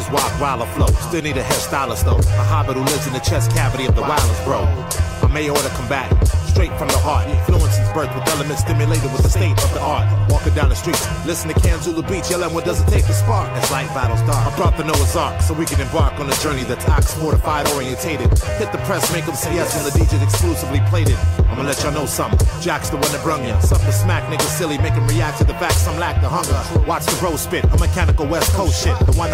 Wildest walk, wilder flow. Still need a hairstylist though. A hobbit who lives in the chest cavity of the wildest bro. A mayor to combat, straight from the heart. Influences birth with elements stimulated with the state of the art. Walking down the streets, listen to Kanzula Beach, yelling what does it take to spark as light battles dark. I brought the Noah's Ark so we can embark on a journey that's ox fortified, orientated. Hit the press, make them say yes when the DJ's exclusively played it. I'ma let y'all know something. Jack's the one that brung ya. Something to smack niggas silly, make them react to the fact some lack the hunger. Watch the bro spit, a mechanical West Coast shit. The one